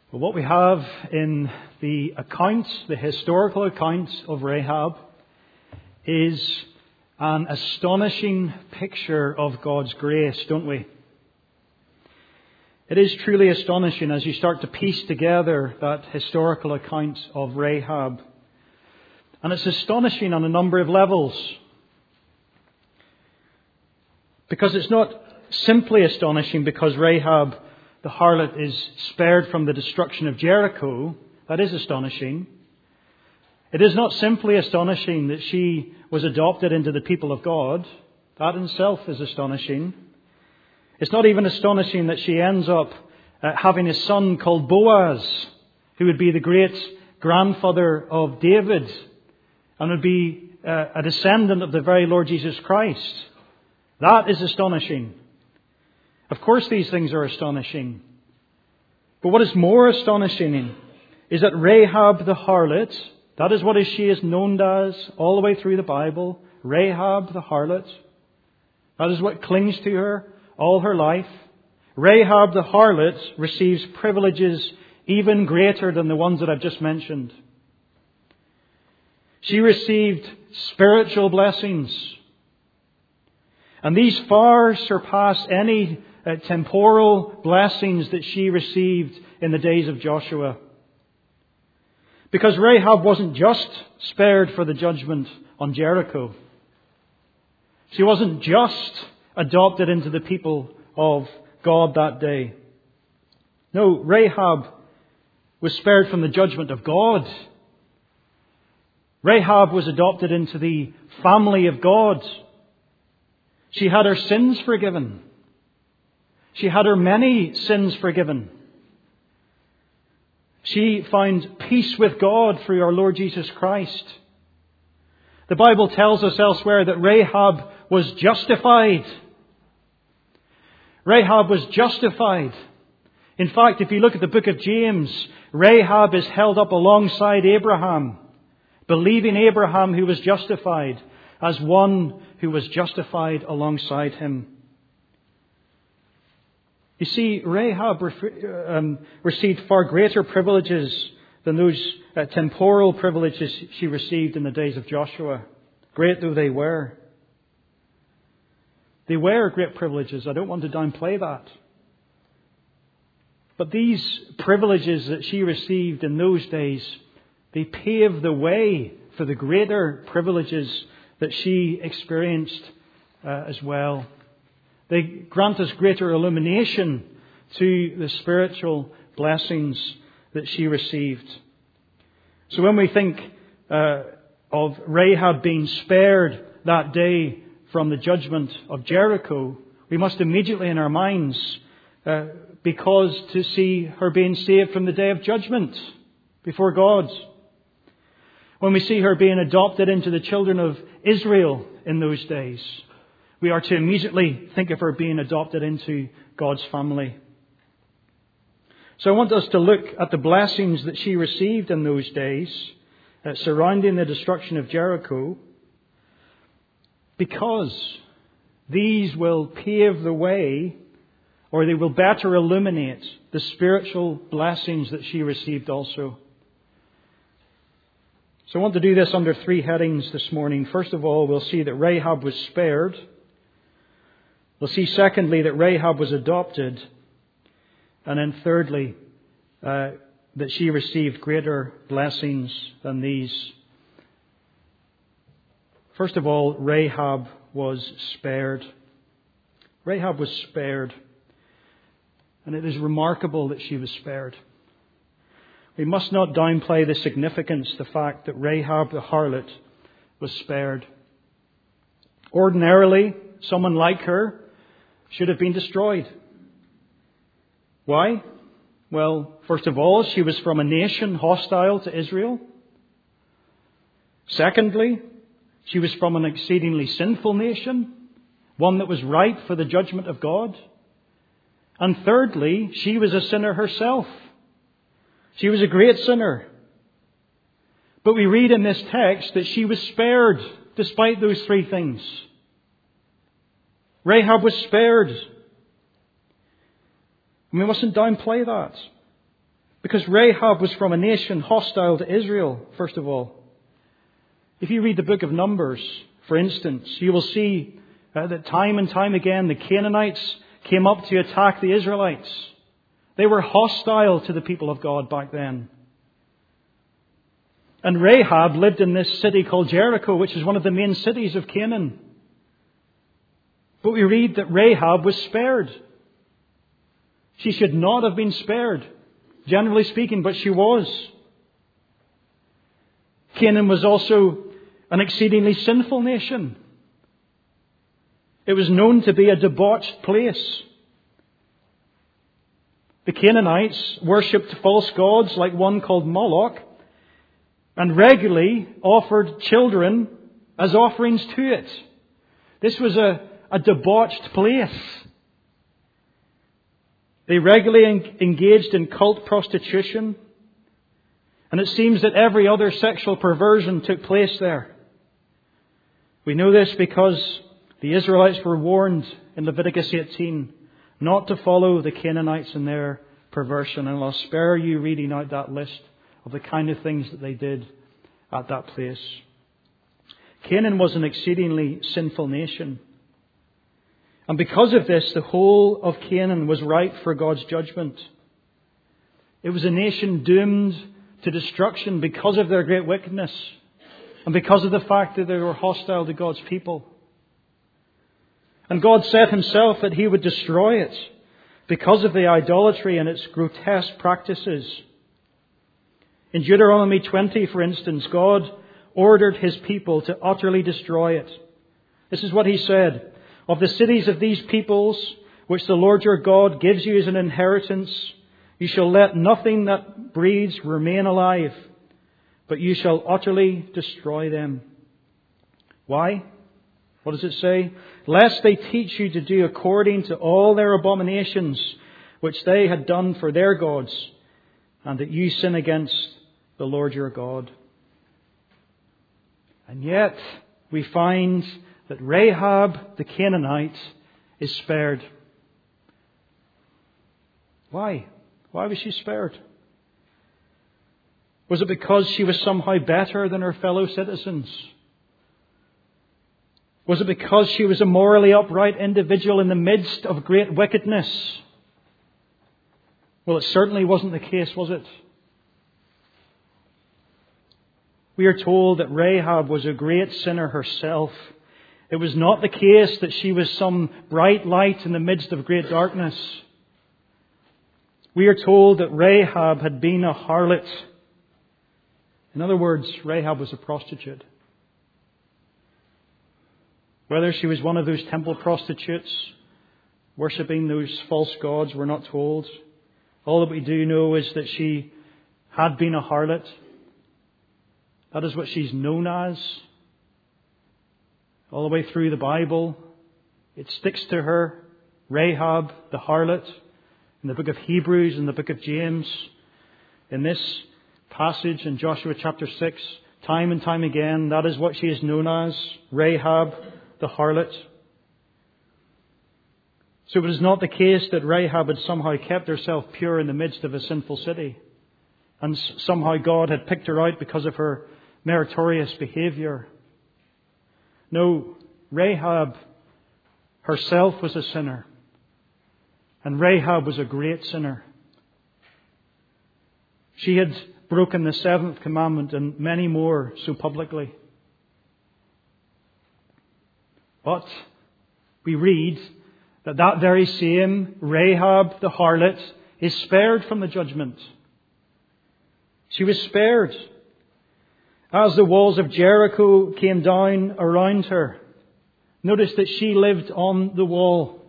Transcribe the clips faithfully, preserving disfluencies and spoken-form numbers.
Well, what we have in the accounts, the historical accounts of Rahab, is an astonishing picture of God's grace, don't we? It is truly astonishing as you start to piece together that historical account of Rahab. And it's astonishing on a number of levels. Because it's not simply astonishing because Rahab, the harlot, is spared from the destruction of Jericho. That is astonishing. It is not simply astonishing that she was adopted into the people of God. That in itself is astonishing. It's not even astonishing that she ends up uh, having a son called Boaz, who would be the great grandfather of David and would be uh, a descendant of the very Lord Jesus Christ. That is astonishing. Of course these things are astonishing. But what is more astonishing is that Rahab the harlot, that is what she is known as all the way through the Bible, Rahab the harlot. That is what clings to her all her life. Rahab the harlot receives privileges even greater than the ones that I've just mentioned. She received spiritual blessings. And these far surpass any uh, temporal blessings that she received in the days of Joshua. Because Rahab wasn't just spared for the judgment on Jericho. She wasn't just adopted into the people of God that day. No, Rahab was spared from the judgment of God. Rahab was adopted into the family of God. She had her sins forgiven. She had her many sins forgiven. She found peace with God through our Lord Jesus Christ. The Bible tells us elsewhere that Rahab was justified. Rahab was justified. In fact, if you look at the book of James, Rahab is held up alongside Abraham, believing Abraham who was justified as one who was justified alongside him. You see, Rahab um, received far greater privileges than those uh, temporal privileges she received in the days of Joshua, great though they were. They were great privileges. I don't want to downplay that. But these privileges that she received in those days, they paved the way for the greater privileges that she experienced uh, as well. They grant us greater illumination to the spiritual blessings that she received. So when we think uh, of Rahab being spared that day from the judgment of Jericho, we must immediately in our minds, uh, because to see her being saved from the day of judgment before God. When we see her being adopted into the children of Israel in those days, we are to immediately think of her being adopted into God's family. So I want us to look at the blessings that she received in those days uh, surrounding the destruction of Jericho, because these will pave the way, or they will better illuminate the spiritual blessings that she received also. So I want to do this under three headings this morning. First of all, we'll see that Rahab was spared. We'll see, secondly, that Rahab was adopted. And then thirdly, uh, that she received greater blessings than these. First of all, Rahab was spared. Rahab was spared. And it is remarkable that she was spared. We must not downplay the significance, the fact that Rahab the harlot was spared. Ordinarily, someone like her should have been destroyed. Why? Well, first of all, she was from a nation hostile to Israel. Secondly, she was from an exceedingly sinful nation, one that was ripe for the judgment of God. And thirdly, she was a sinner herself. She was a great sinner. But we read in this text that she was spared despite those three things. Rahab was spared. And we mustn't downplay that. Because Rahab was from a nation hostile to Israel, first of all. If you read the book of Numbers, for instance, you will see uh, that time and time again the Canaanites came up to attack the Israelites. They were hostile to the people of God back then. And Rahab lived in this city called Jericho, which is one of the main cities of Canaan. But we read that Rahab was spared. She should not have been spared, generally speaking, but she was. Canaan was also an exceedingly sinful nation. It was known to be a debauched place. The Canaanites worshipped false gods like one called Moloch and regularly offered children as offerings to it. This was a, a debauched place. They regularly en- engaged in cult prostitution. And it seems that every other sexual perversion took place there. We know this because the Israelites were warned in Leviticus eighteen not to follow the Canaanites in their perversion. And I'll spare you reading out that list of the kind of things that they did at that place. Canaan was an exceedingly sinful nation. And because of this, the whole of Canaan was ripe for God's judgment. It was a nation doomed to destruction because of their great wickedness and because of the fact that they were hostile to God's people. And God said himself that he would destroy it because of the idolatry and its grotesque practices. In Deuteronomy twenty, for instance, God ordered his people to utterly destroy it. This is what he said: "Of the cities of these peoples, which the Lord your God gives you as an inheritance, you shall let nothing that breathes remain alive, but you shall utterly destroy them." Why? What does it say? "Lest they teach you to do according to all their abominations, which they had done for their gods, and that you sin against the Lord your God." And yet we find that Rahab the Canaanite is spared. Why? Why was she spared? Was it because she was somehow better than her fellow citizens? Was it because she was a morally upright individual in the midst of great wickedness? Well, it certainly wasn't the case, was it? We are told that Rahab was a great sinner herself. It was not the case that she was some bright light in the midst of great darkness. We are told that Rahab had been a harlot. In other words, Rahab was a prostitute. Whether she was one of those temple prostitutes worshipping those false gods, we're not told. All that we do know is that she had been a harlot. That is what she's known as. All the way through the Bible, it sticks to her. Rahab, the harlot, in the book of Hebrews, in the book of James. In this passage in Joshua chapter six, time and time again, that is what she is known as. Rahab, the harlot. So it is not the case that Rahab had somehow kept herself pure in the midst of a sinful city, and somehow God had picked her out because of her meritorious behavior. No, Rahab herself was a sinner. And Rahab was a great sinner. She had broken the seventh commandment and many more so publicly. But we read that that very same Rahab the harlot is spared from the judgment. She was spared as the walls of Jericho came down around her. Notice that she lived on the wall.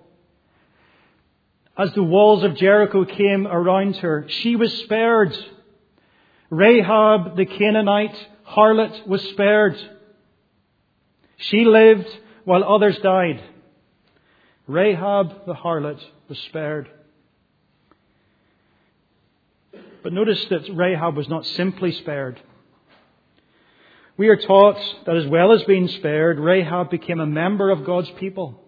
As the walls of Jericho came around her, she was spared. Rahab the Canaanite harlot was spared. She lived while others died. Rahab the harlot was spared. But notice that Rahab was not simply spared. We are taught that as well as being spared, Rahab became a member of God's people.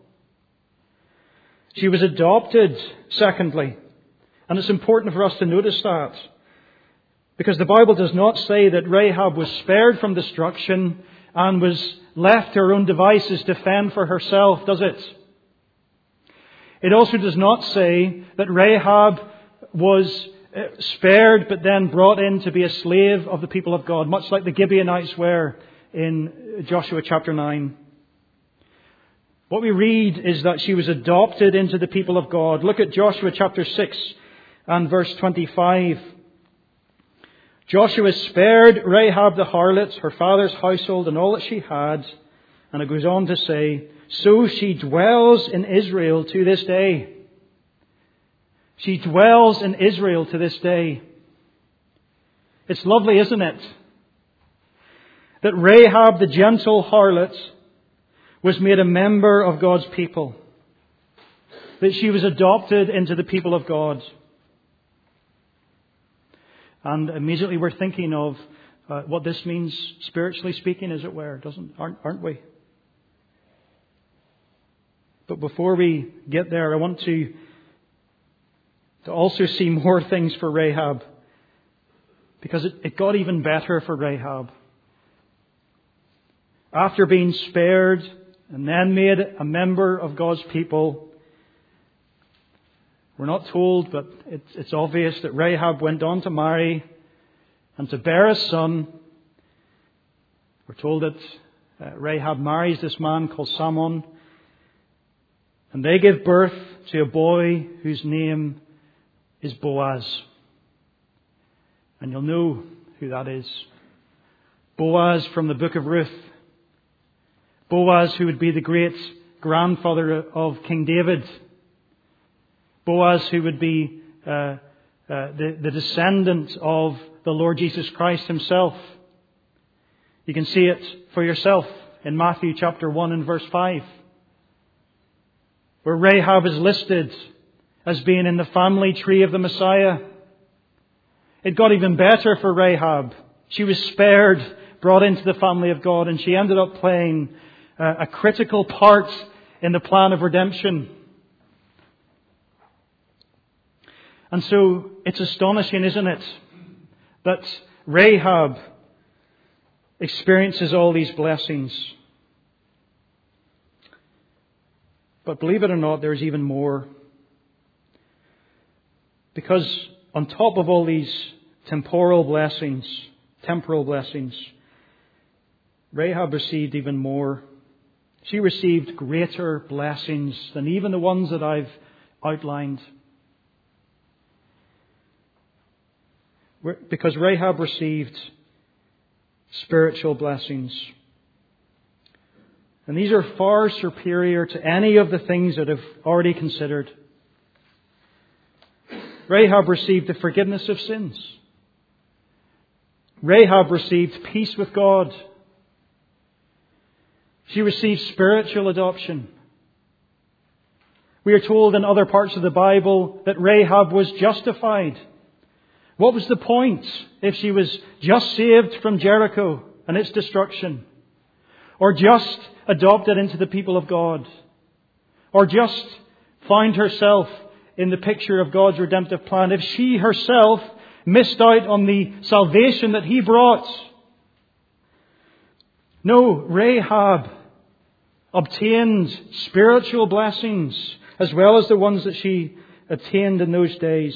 She was adopted, secondly. And it's important for us to notice that. Because the Bible does not say that Rahab was spared from destruction and was left to her own devices to fend for herself, does it? It also does not say that Rahab was spared but then brought in to be a slave of the people of God, much like the Gibeonites were in Joshua chapter nine. What we read is that she was adopted into the people of God. Look at Joshua chapter six and verse twenty-five. Joshua spared Rahab the harlot, her father's household, and all that she had. And it goes on to say, so she dwells in Israel to this day. She dwells in Israel to this day. It's lovely, isn't it? That Rahab, the gentle harlot, was made a member of God's people. That she was adopted into the people of God. And immediately we're thinking of uh, what this means spiritually speaking, as it were, doesn't aren't, aren't we? But before we get there, I want to, to also see more things for Rahab. Because it, it got even better for Rahab. After being spared and then made a member of God's people, we're not told, but it's, it's obvious that Rahab went on to marry and to bear a son. We're told that uh, Rahab marries this man called Salmon. And they give birth to a boy whose name is Boaz. And you'll know who that is. Boaz from the book of Ruth. Boaz, who would be the great grandfather of King David. Boaz, who would be uh, uh, the, the descendant of the Lord Jesus Christ himself. You can see it for yourself in Matthew chapter one and verse five. Where Rahab is listed as being in the family tree of the Messiah. It got even better for Rahab. She was spared, brought into the family of God, and she ended up playing uh, a critical part in the plan of redemption. And so it's astonishing, isn't it, that Rahab experiences all these blessings. But believe it or not, there's even more. Because on top of all these temporal blessings, temporal blessings, Rahab received even more. She received greater blessings than even the ones that I've outlined. Because Rahab received spiritual blessings. And these are far superior to any of the things that I've already considered. Rahab received the forgiveness of sins. Rahab received peace with God. She received spiritual adoption. We are told in other parts of the Bible that Rahab was justified. What was the point if she was just saved from Jericho and its destruction? Or just adopted into the people of God? Or just found herself in the picture of God's redemptive plan? If she herself missed out on the salvation that He brought? No, Rahab obtained spiritual blessings as well as the ones that she attained in those days.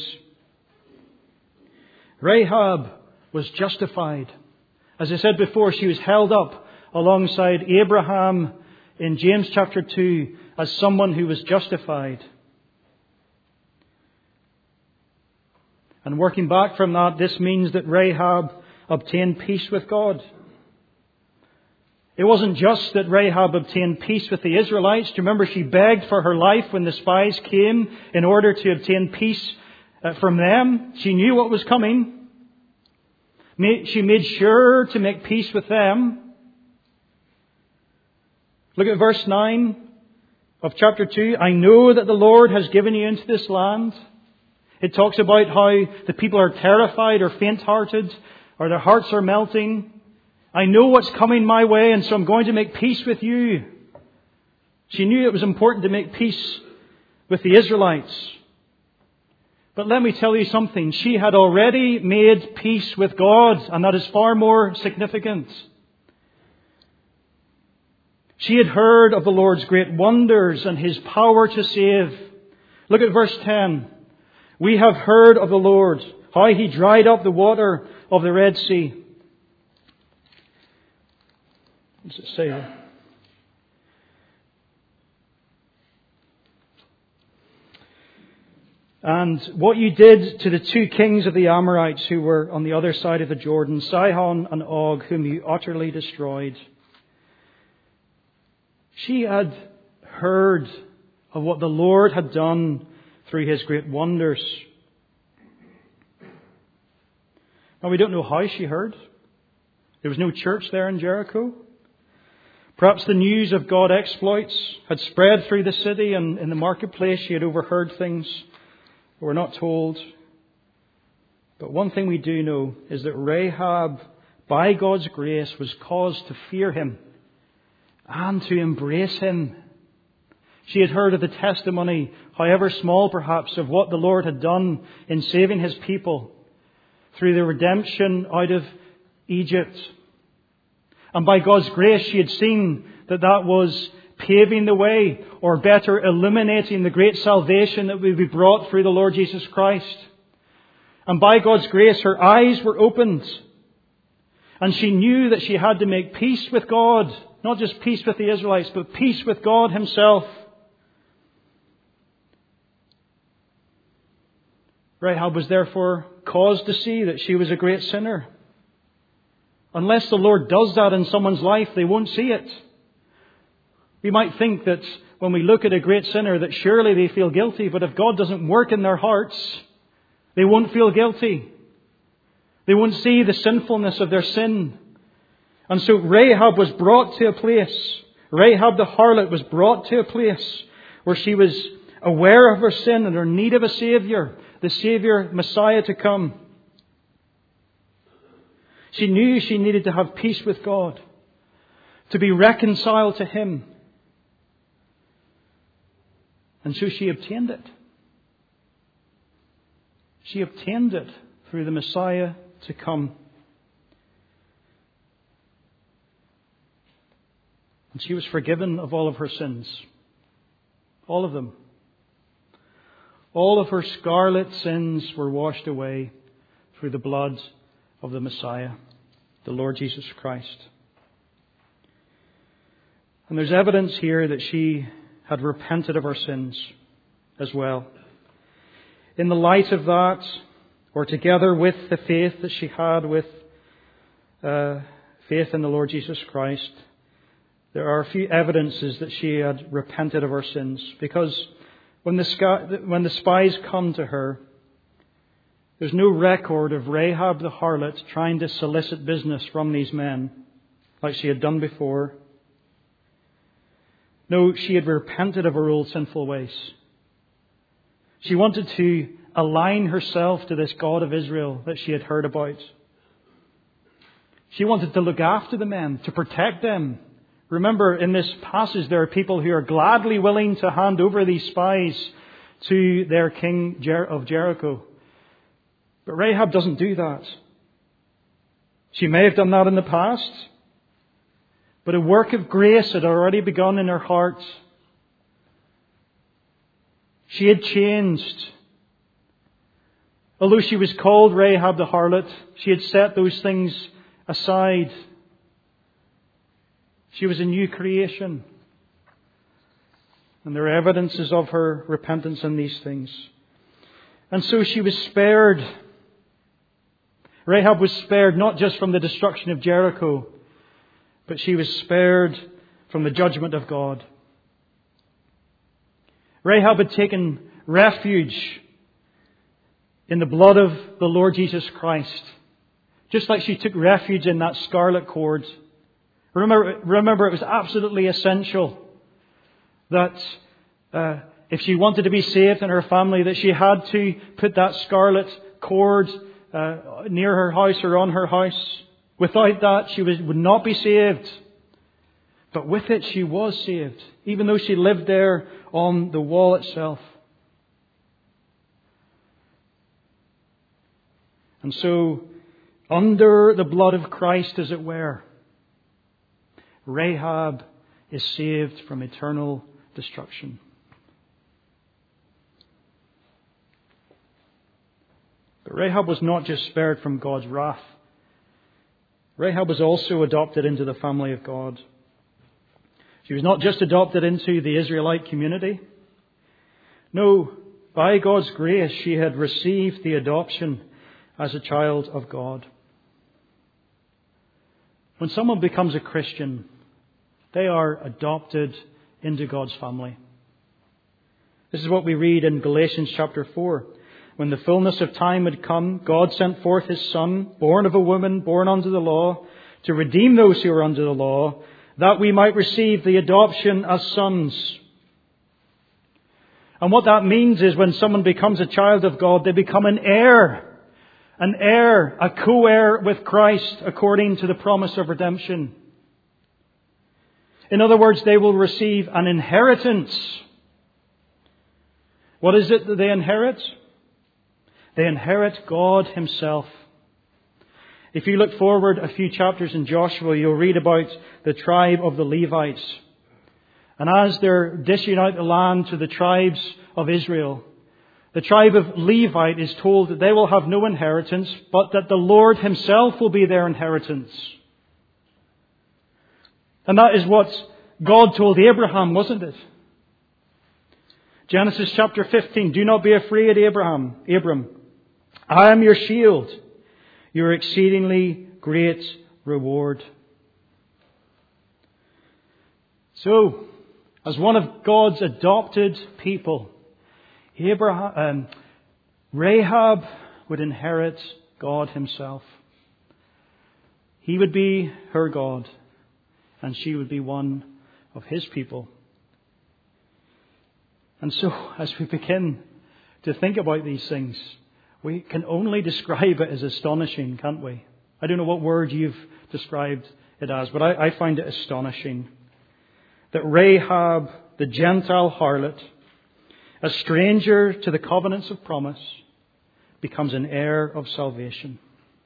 Rahab was justified. As I said before, she was held up alongside Abraham in James chapter two as someone who was justified. And working back from that, this means that Rahab obtained peace with God. It wasn't just that Rahab obtained peace with the Israelites. Do you remember she begged for her life when the spies came in order to obtain peace from them? She knew what was coming. She made sure to make peace with them. Look at verse nine of chapter two. I know that the Lord has given you into this land. It talks about how the people are terrified or faint-hearted or their hearts are melting. I know what's coming my way, and so I'm going to make peace with you. She knew it was important to make peace with the Israelites. But let me tell you something. She had already made peace with God, and that is far more significant. She had heard of the Lord's great wonders and His power to save. Look at verse ten. We have heard of the Lord, how He dried up the water of the Red Sea. What does it say there? And what you did to the two kings of the Amorites who were on the other side of the Jordan, Sihon and Og, whom you utterly destroyed. She had heard of what the Lord had done through His great wonders. Now, we don't know how she heard. There was no church there in Jericho. Perhaps the news of God's exploits had spread through the city, and in the marketplace she had overheard things. We're not told. But one thing we do know is that Rahab, by God's grace, was caused to fear Him and to embrace Him. She had heard of the testimony, however small perhaps, of what the Lord had done in saving His people through the redemption out of Egypt. And by God's grace, she had seen that that was paving the way, or better, illuminating the great salvation that would be brought through the Lord Jesus Christ. And by God's grace, her eyes were opened. And she knew that she had to make peace with God. Not just peace with the Israelites, but peace with God Himself. Rahab was therefore caused to see that she was a great sinner. Unless the Lord does that in someone's life, they won't see it. We might think that when we look at a great sinner that surely they feel guilty, but if God doesn't work in their hearts, they won't feel guilty. They won't see the sinfulness of their sin. And so Rahab was brought to a place, Rahab the harlot was brought to a place where she was aware of her sin and her need of a Saviour, the Saviour Messiah to come. She knew she needed to have peace with God, to be reconciled to Him. And so she obtained it. She obtained it through the Messiah to come. And she was forgiven of all of her sins. All of them. All of her scarlet sins were washed away through the blood of the Messiah, the Lord Jesus Christ. And there's evidence here that she had repented of her sins as well. In the light of that, or together with the faith that she had with uh, faith in the Lord Jesus Christ, there are a few evidences that she had repented of her sins. Because when the, sky, when the spies come to her, there's no record of Rahab the harlot trying to solicit business from these men like she had done before. No, she had repented of her old sinful ways. She wanted to align herself to this God of Israel that she had heard about. She wanted to look after the men, to protect them. Remember, in this passage, there are people who are gladly willing to hand over these spies to their king of Jericho. But Rahab doesn't do that. She may have done that in the past, but a work of grace had already begun in her heart. She had changed. Although she was called Rahab the harlot, she had set those things aside. She was a new creation. And there are evidences of her repentance in these things. And so she was spared. Rahab was spared not just from the destruction of Jericho, but she was spared from the judgment of God. Rahab had taken refuge in the blood of the Lord Jesus Christ, just like she took refuge in that scarlet cord. Remember, remember it was absolutely essential that uh, if she wanted to be saved in her family, that she had to put that scarlet cord uh, near her house or on her house. Without that, she was, would not be saved. But with it, she was saved, even though she lived there on the wall itself. And so, under the blood of Christ, as it were, Rahab is saved from eternal destruction. But Rahab was not just spared from God's wrath. Rahab was also adopted into the family of God. She was not just adopted into the Israelite community. No, by God's grace, she had received the adoption as a child of God. When someone becomes a Christian, they are adopted into God's family. This is what we read in Galatians chapter four. When the fullness of time had come, God sent forth His Son, born of a woman, born under the law, to redeem those who are under the law, that we might receive the adoption as sons. And what that means is when someone becomes a child of God, they become an heir. An heir, a co-heir with Christ according to the promise of redemption. In other words, they will receive an inheritance. What is it that they inherit? They inherit God Himself. If you look forward a few chapters in Joshua, you'll read about the tribe of the Levites. And as they're dishing out the land to the tribes of Israel, the tribe of Levite is told that they will have no inheritance, but that the Lord Himself will be their inheritance. And that is what God told Abraham, wasn't it? Genesis chapter fifteen, do not be afraid, Abraham, Abram. I am your shield, your exceedingly great reward. So, as one of God's adopted people, Abraham, um, Rahab would inherit God Himself. He would be her God, and she would be one of His people. And so, as we begin to think about these things, we can only describe it as astonishing, can't we? I don't know what word you've described it as, but I, I find it astonishing that Rahab, the Gentile harlot, a stranger to the covenants of promise, becomes an heir of salvation.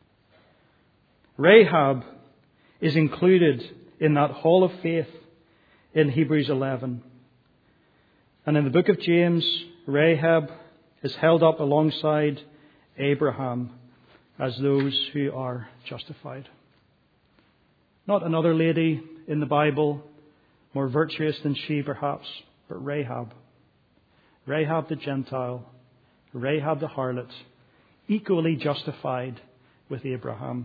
Rahab is included in that hall of faith in Hebrews eleven. And in the book of James, Rahab is held up alongside Abraham as those who are justified. Not another lady in the Bible, more virtuous than she perhaps, but Rahab. Rahab the Gentile, Rahab the harlot, equally justified with Abraham.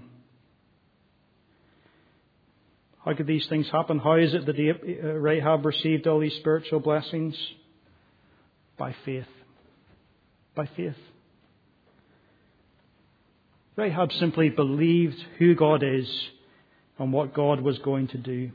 How could these things happen? How is it that Rahab received all these spiritual blessings? By faith. By faith. Rahab simply believed who God is and what God was going to do.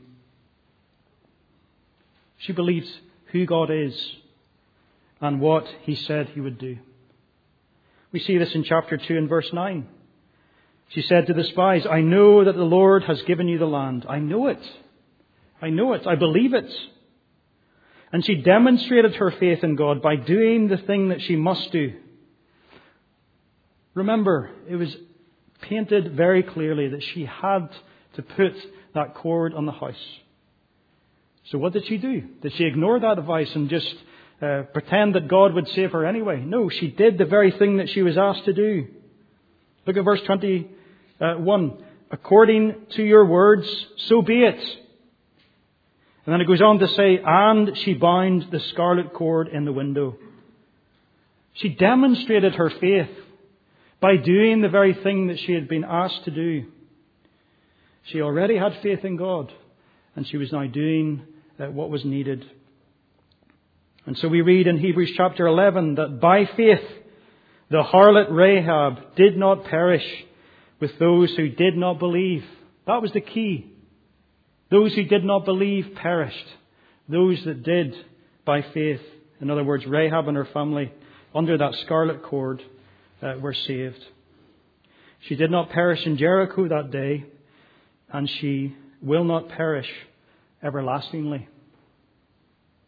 She believed who God is and what He said He would do. We see this in chapter two and verse nine. She said to the spies, I know that the Lord has given you the land. I know it. I know it. I believe it. And she demonstrated her faith in God by doing the thing that she must do. Remember, it was painted very clearly that she had to put that cord on the house. So what did she do? Did she ignore that advice and just uh, pretend that God would save her anyway? No, she did the very thing that she was asked to do. Look at verse twenty-one. According to your words, so be it. And then it goes on to say, and she bound the scarlet cord in the window. She demonstrated her faith by doing the very thing that she had been asked to do. She already had faith in God, and she was now doing uh, what was needed. And so we read in Hebrews chapter eleven that by faith the harlot Rahab did not perish with those who did not believe. That was the key. Those who did not believe perished. Those that did by faith, in other words, Rahab and her family, under that scarlet cord, uh, were saved. She did not perish in Jericho that day, and she will not perish everlastingly.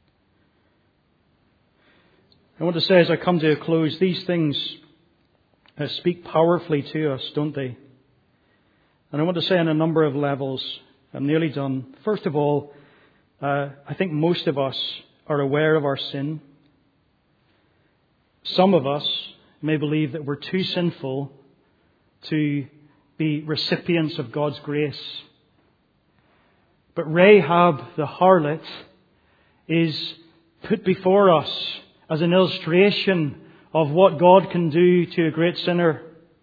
I want to say as I come to a close, these things uh, speak powerfully to us, don't they? And I want to say on a number of levels, I'm nearly done. First of all, uh, I think most of us are aware of our sin. Some of us may believe that we're too sinful to be recipients of God's grace. But Rahab the harlot is put before us as an illustration of what God can do to a great sinner.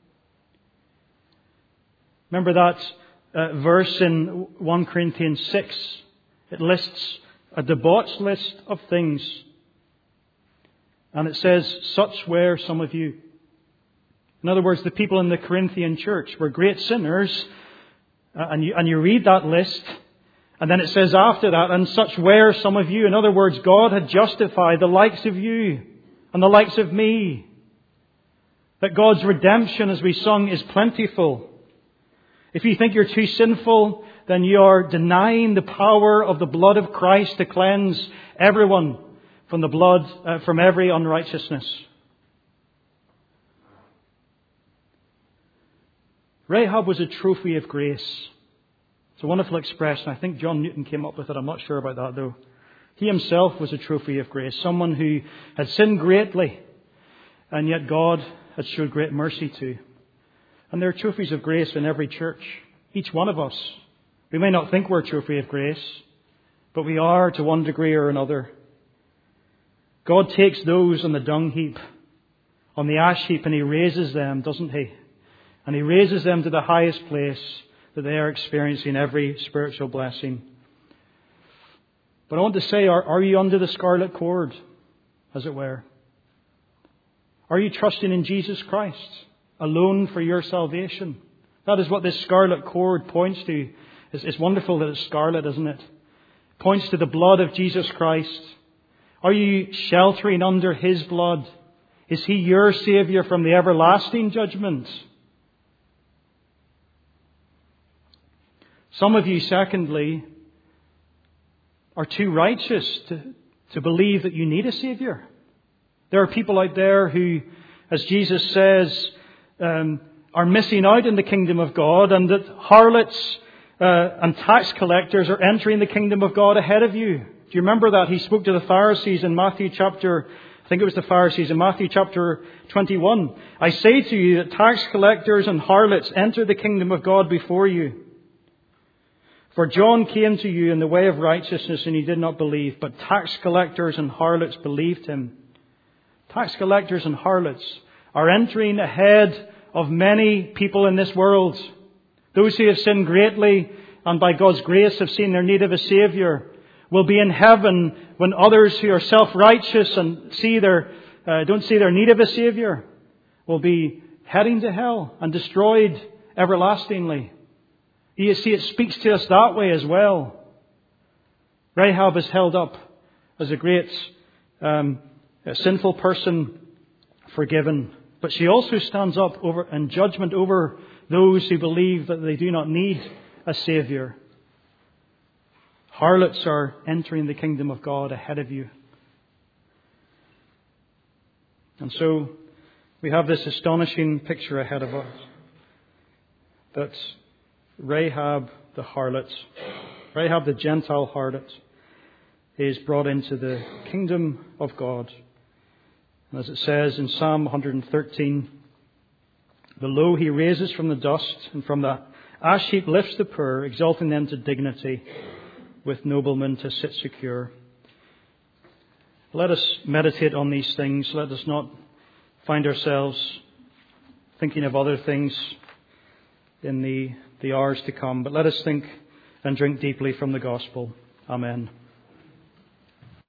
Remember that uh, verse in First Corinthians six? It lists a debauched list of things. And it says, such were some of you. In other words, the people in the Corinthian church were great sinners. Uh, and, you, and you read that list. And then it says after that, and such were some of you. In other words, God had justified the likes of you and the likes of me. That God's redemption, as we sung, is plentiful. If you think you're too sinful, then you are denying the power of the blood of Christ to cleanse everyone from the blood, uh, from every unrighteousness. Rahab was a trophy of grace. It's a wonderful expression. I think John Newton came up with it. I'm not sure about that though. He himself was a trophy of grace. Someone who had sinned greatly and yet God had showed great mercy to. And there are trophies of grace in every church. Each one of us. We may not think we're a trophy of grace, but we are to one degree or another. God takes those on the dung heap, on the ash heap, and He raises them, doesn't He? And He raises them to the highest place that they are experiencing every spiritual blessing. But I want to say, are, are you under the scarlet cord, as it were? Are you trusting in Jesus Christ alone for your salvation? That is what this scarlet cord points to. It's, it's wonderful that it's scarlet, isn't it? It points to the blood of Jesus Christ. Are you sheltering under His blood? Is He your Saviour from the everlasting judgment? Some of you, secondly, are too righteous to, to believe that you need a Saviour. There are people out there who, as Jesus says, um, are missing out in the kingdom of God, and that harlots uh, and tax collectors are entering the kingdom of God ahead of you. Do you remember that? He spoke to the Pharisees in Matthew chapter, I think it was the Pharisees in Matthew chapter twenty-one. I say to you that tax collectors and harlots enter the kingdom of God before you. For John came to you in the way of righteousness and you did not believe, but tax collectors and harlots believed him. Tax collectors and harlots are entering ahead of many people in this world. Those who have sinned greatly and by God's grace have seen their need of a Saviour will be in heaven when others who are self-righteous and see their, uh, don't see their need of a Saviour will be heading to hell and destroyed everlastingly. You see, it speaks to us that way as well. Rahab is held up as a great um, a sinful person forgiven. But she also stands up over in judgment over those who believe that they do not need a Saviour. Harlots are entering the kingdom of God ahead of you. And so we have this astonishing picture ahead of us. That Rahab the harlot, Rahab the Gentile harlot, is brought into the kingdom of God. And as it says in Psalm one thirteen, the low He raises from the dust, and from the ash heap lifts the poor, exalting them to dignity, with noblemen to sit secure. Let us meditate on these things. Let us not find ourselves thinking of other things in the, the hours to come. But let us think and drink deeply from the gospel. Amen.